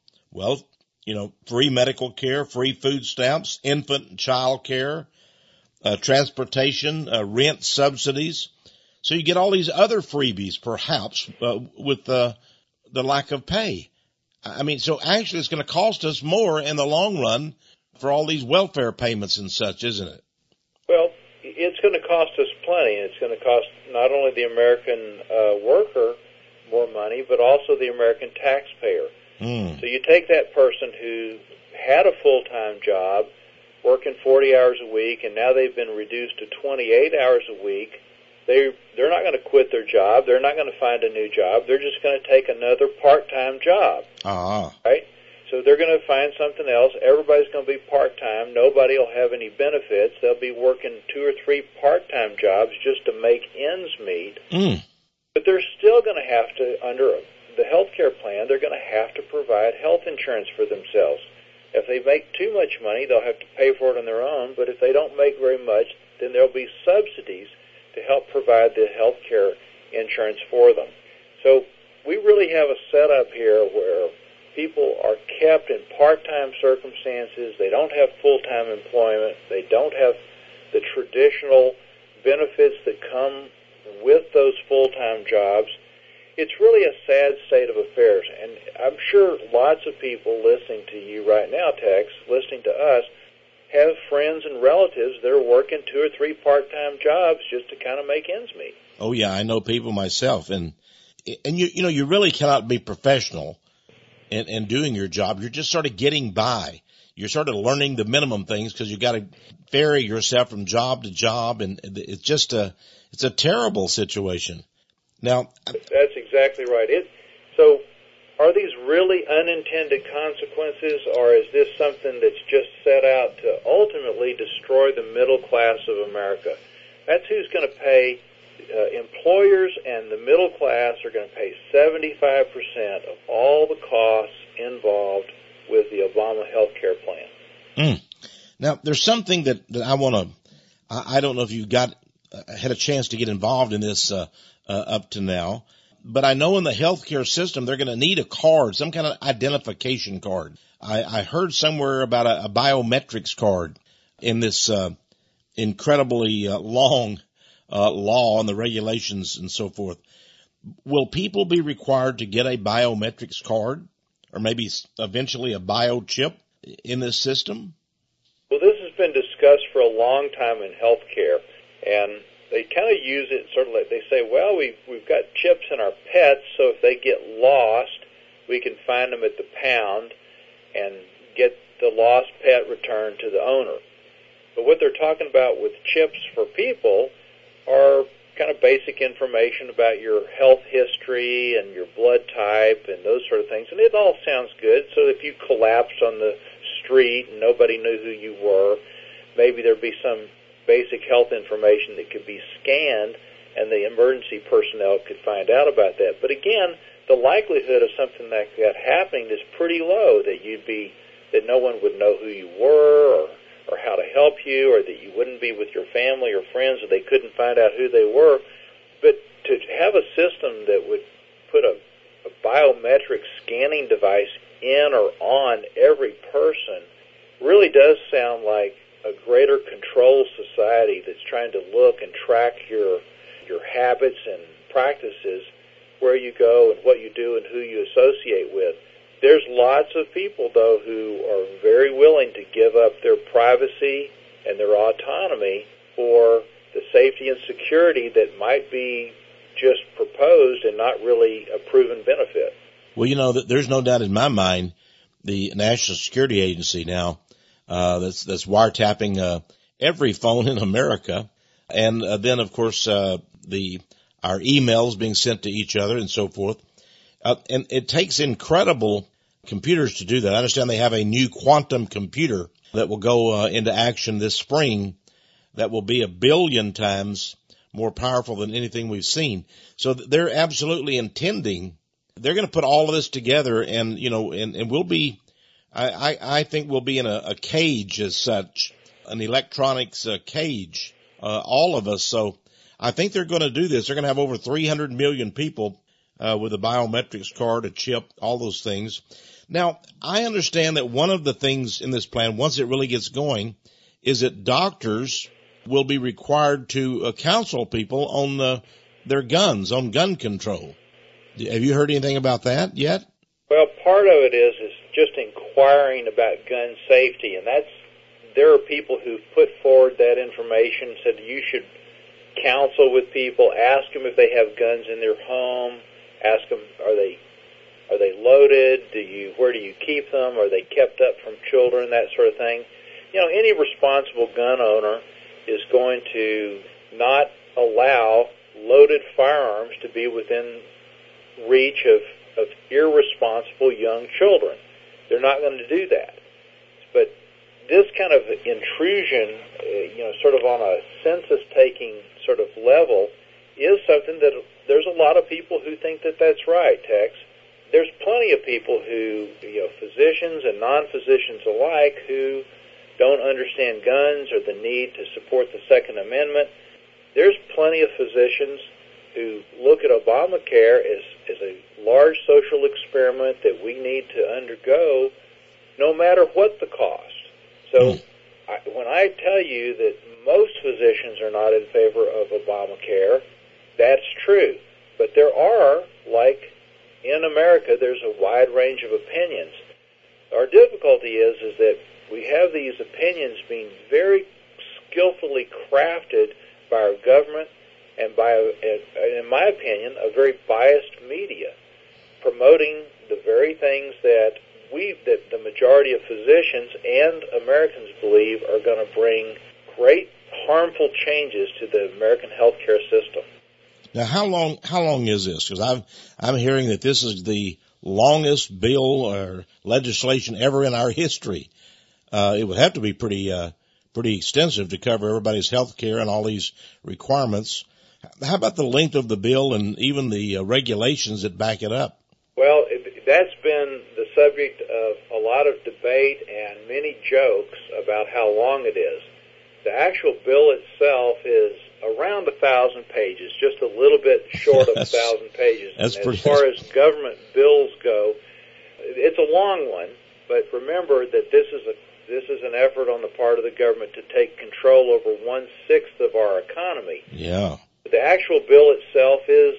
free medical care, free food stamps, infant and child care, transportation, rent subsidies. So you get all these other freebies, perhaps, with the lack of pay. I mean, so actually it's going to cost us more in the long run for all these welfare payments and such, isn't it? Well, it's going to cost us plenty. It's going to cost not only the American worker more money, but also the American taxpayer. So you take that person who had a full-time job, working 40 hours a week, and now they've been reduced to 28 hours a week. They're not going to quit their job. They're not going to find a new job. They're just going to take another part-time job. Right? So they're going to find something else. Everybody's going to be part-time. Nobody will have any benefits. They'll be working 2 or 3 part-time jobs just to make ends meet. But they're still going to have to, under the health care plan, they're going to have to provide health insurance for themselves. If they make too much money, they'll have to pay for it on their own. But if they don't make very much, then there'll be subsidies to help provide the health care insurance for them. So we really have a setup here where people are kept in part-time circumstances. They don't have full-time employment. They don't have the traditional benefits that come with those full-time jobs. It's really a sad state of affairs. And I'm sure lots of people listening to you right now, Tex, listening to us, have friends and relatives that are working 2 or 3 part-time jobs just to kind of make ends meet. Oh yeah, I know people myself, and you really cannot be professional in doing your job. You're just sort of getting by. You're sort of learning the minimum things because you got to ferry yourself from job to job, and it's just it's a terrible situation. Now, that's exactly right. So are these really unintended consequences, or is this something that's just set out to ultimately destroy the middle class of America? That's who's going to pay. Employers and the middle class are going to pay 75% of all the costs involved with the Obama health care plan. Now, there's something that I want to, I don't know if you had a chance to get involved in this up to now, but I know in the healthcare system they're going to need a card, some kind of identification card. I heard somewhere about a biometrics card in this incredibly long law and the regulations and so forth. Will people be required to get a biometrics card, or maybe eventually a biochip in this system? Well, this has been discussed for a long time in healthcare, and they kind of use it sort of like they say, well, we've got chips in our pets, so if they get lost, we can find them at the pound and get the lost pet returned to the owner. But what they're talking about with chips for people are kind of basic information about your health history and your blood type and those sort of things. And it all sounds good. So if you collapsed on the street and nobody knew who you were, maybe there'd be some basic health information that could be scanned and the emergency personnel could find out about that. But again, the likelihood of something like that happening is pretty low, that no one would know who you were or how to help you, or that you wouldn't be with your family or friends, or they couldn't find out who they were. But to have a system that would put a biometric scanning device in or on every person really does sound like a greater control society that's trying to look and track your habits and practices, where you go and what you do and who you associate with. There's lots of people, though, who are very willing to give up their privacy and their autonomy for the safety and security that might be just proposed and not really a proven benefit. Well, you know, there's no doubt in my mind the National Security Agency now that's wiretapping every phone in America, and then of course our emails being sent to each other and so forth. And it takes incredible computers to do that. I understand they have a new quantum computer that will go into action this spring that will be 1 billion times more powerful than anything we've seen. So they're absolutely intending, they're going to put all of this together, and, you know, and we'll be, I think we'll be in a cage as such, an electronics cage, all of us. So I think they're going to do this. They're going to have over 300 million people with a biometrics card, a chip, all those things. Now, I understand that one of the things in this plan, once it really gets going, is that doctors will be required to counsel people on their guns, on gun control. Have you heard anything about that yet? Well, part of it is just inquiring about gun safety, and there are people who've put forward that information, said you should counsel with people, ask them if they have guns in their home, ask them are they loaded, where do you keep them, are they kept up from children, that sort of thing. You know, any responsible gun owner is going to not allow loaded firearms to be within reach of irresponsible young children. They're not going to do that. But this kind of intrusion, sort of on a census-taking sort of level, is something that there's a lot of people who think that that's right, Tex. There's plenty of people who, physicians and non-physicians alike, who don't understand guns or the need to support the Second Amendment. There's plenty of physicians who look at Obamacare as a large social experiment that we need to undergo no matter what the cost. So when I tell you that most physicians are not in favor of Obamacare, that's true. But there are, like in America, there's a wide range of opinions. Our difficulty is that we have these opinions being very skillfully crafted by our government and by, in my opinion, a very biased media, promoting the very things that the majority of physicians and Americans believe are going to bring great harmful changes to the American healthcare system. Now, how long is this? Because I'm hearing that this is the longest bill or legislation ever in our history. It would have to be pretty extensive to cover everybody's health care and all these requirements. How about the length of the bill and even the regulations that back it up? Well, that's been the subject of a lot of debate and many jokes about how long it is. The actual bill itself is around 1,000 pages, just a little bit short of 1,000 pages. As far as government bills go, it's a long one. But remember that this is an effort on the part of the government to take control over 1/6 of our economy. Yeah. The actual bill itself is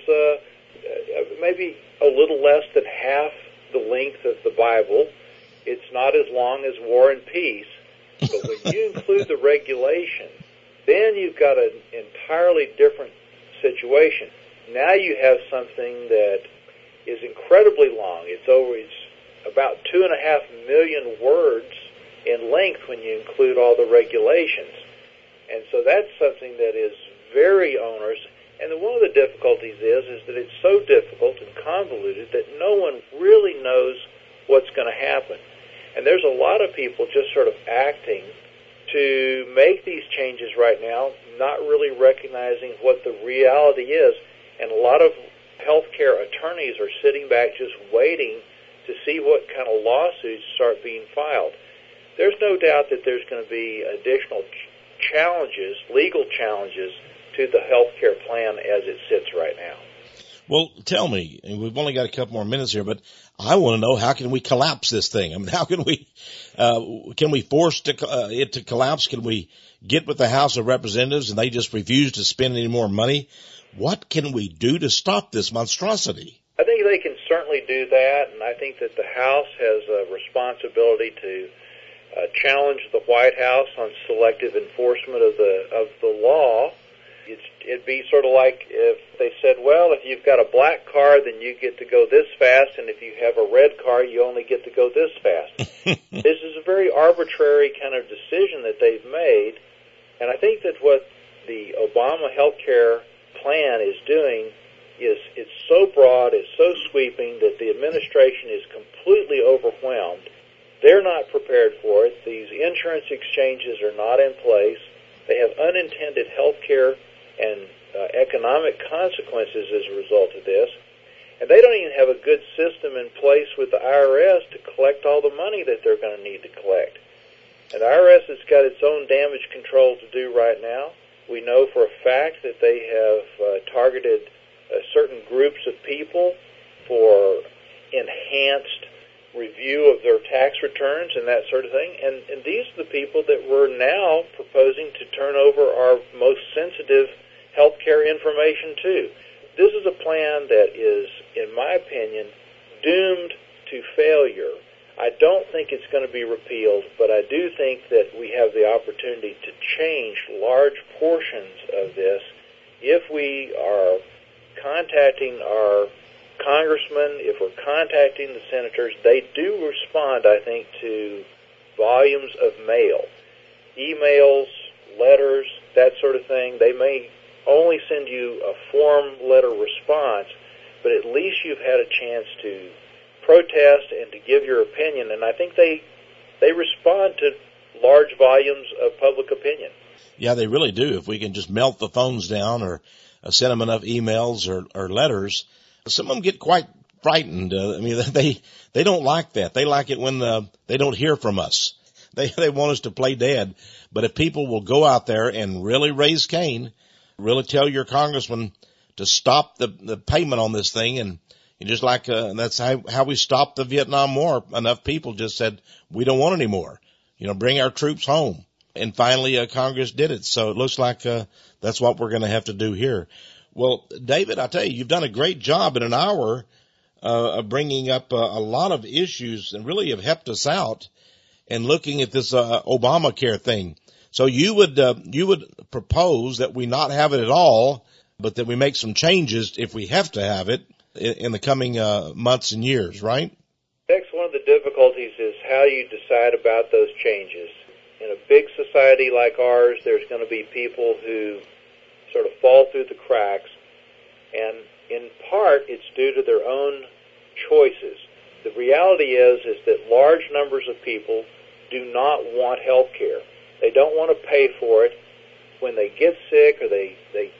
maybe a little less than half the length of the Bible. It's not as long as War and Peace. But when you include the regulation, then you've got an entirely different situation. Now you have something that is incredibly long. It's about 2.5 million words in length when you include all the regulations. And so that's something that is very onerous. And one of the difficulties is that it's so difficult and convoluted that no one really knows what's going to happen. And there's a lot of people just sort of acting to make these changes right now, not really recognizing what the reality is. And a lot of healthcare attorneys are sitting back just waiting to see what kind of lawsuits start being filed. There's no doubt that there's going to be additional challenges, legal challenges, to the healthcare plan as it sits right now. Well, tell me, and we've only got a couple more minutes here, but I want to know, how can we collapse this thing? I mean, how can we force it to collapse? Can we get with the House of Representatives and they just refuse to spend any more money? What can we do to stop this monstrosity? I think they can certainly certainly do that, and I think that the House has a responsibility to challenge the White House on selective enforcement of the law. It'd be sort of like if they said, well, if you've got a black car, then you get to go this fast, and if you have a red car, you only get to go this fast. This is a very arbitrary kind of decision that they've made, and I think that what the Obama health care plan is doing is it's so broad, it's so sweeping that the administration is completely overwhelmed. They're not prepared for it. These insurance exchanges are not in place. They have unintended health care and economic consequences as a result of this. And they don't even have a good system in place with the IRS to collect all the money that they're going to need to collect. And the IRS has got its own damage control to do right now. We know for a fact that they have targeted certain groups of people for enhanced review of their tax returns and that sort of thing. And these are the people that we're now proposing to turn over our most sensitive health care information to. This is a plan that is, in my opinion, doomed to failure. I don't think it's going to be repealed, but I do think that we have the opportunity to change large portions of this if we are contacting our congressmen, if we're contacting the senators. They do respond, I think, to volumes of mail, emails, letters, that sort of thing. They may only send you a form letter response, but at least you've had a chance to protest and to give your opinion, and I think they respond to large volumes of public opinion. Yeah, they really do. If we can just melt the phones down or send them enough emails or letters, some of them get quite frightened. I mean, they don't like that. They like it when they don't hear from us. They want us to play dead. But if people will go out there and really raise Cain, really tell your congressman to stop the payment on this thing, and just like that's how we stopped the Vietnam War. Enough people just said, we don't want any more. Bring our troops home. And finally, Congress did it. So it looks like that's what we're going to have to do here. Well, David, I tell you, you've done a great job in an hour of bringing up a lot of issues and really have helped us out in looking at this Obamacare thing. So you would propose that we not have it at all, but that we make some changes if we have to have it in the coming months and years, right? Tex, one of the difficulties is how you decide about those changes. In a big society like ours, there's going to be people who sort of fall through the cracks, and in part it's due to their own choices. The reality is that large numbers of people do not want health care. They don't want to pay for it. When they get sick or they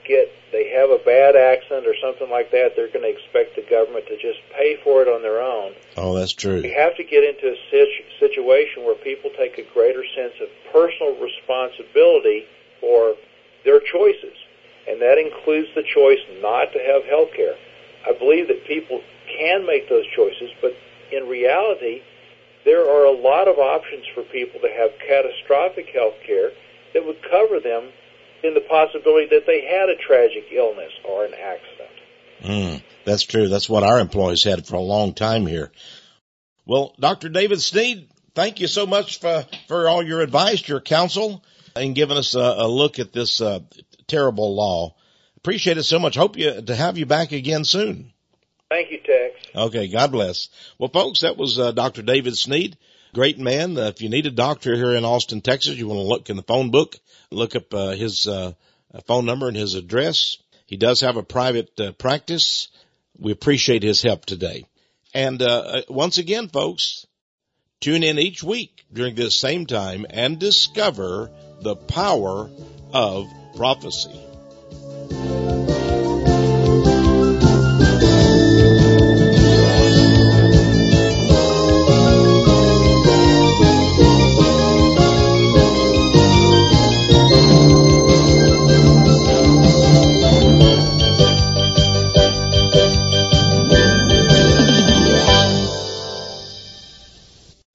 have a bad accident or something like that, they're going to expect the government to just pay for it on their own. Oh, that's true. We have to get into a situation where people take a greater sense of personal responsibility for their choices, and that includes the choice not to have health care. I believe that people can make those choices, but in reality, there are a lot of options for people to have catastrophic health care that would cover them in the possibility that they had a tragic illness or an accident. That's true. That's what our employees had for a long time here. Well, Dr. David Snead, thank you so much for all your advice, your counsel, and giving us a look at this terrible law. Appreciate it so much. Hope to have you back again soon. Thank you, Tex. Okay, God bless. Well, folks, that was Dr. David Snead. Great man. If you need a doctor here in Austin, Texas, you want to look in the phone book, look up his phone number and his address. He does have a private practice. We appreciate his help today. And once again, folks, tune in each week during this same time and discover the power of prophecy.